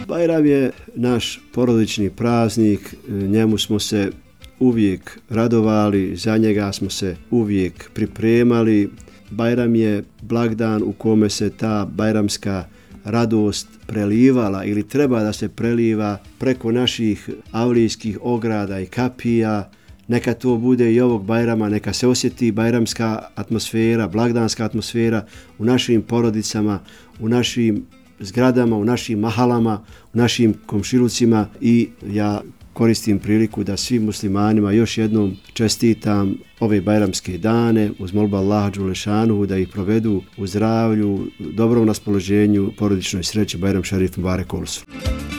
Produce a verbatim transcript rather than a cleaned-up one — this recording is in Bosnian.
Bajram je naš porodični praznik, njemu smo se uvijek radovali, za njega smo se uvijek pripremali. Bajram je blagdan u kome se ta bajramska radost prelivala ili treba da se preliva preko naših avlijskih ograda i kapija. Neka to bude i ovog Bajrama, neka se osjeti bajramska atmosfera, blagdanska atmosfera u našim porodicama, u našim zgradama, u našim mahalama, u našim komšilucima i ja koristim priliku da svim muslimanima još jednom čestitam ove bajramske dane uz molbu Allaha dželešanuhu da ih provedu u zdravlju, dobrom raspoloženju, porodičnoj sreći. Bajram šarif mubarek olsun.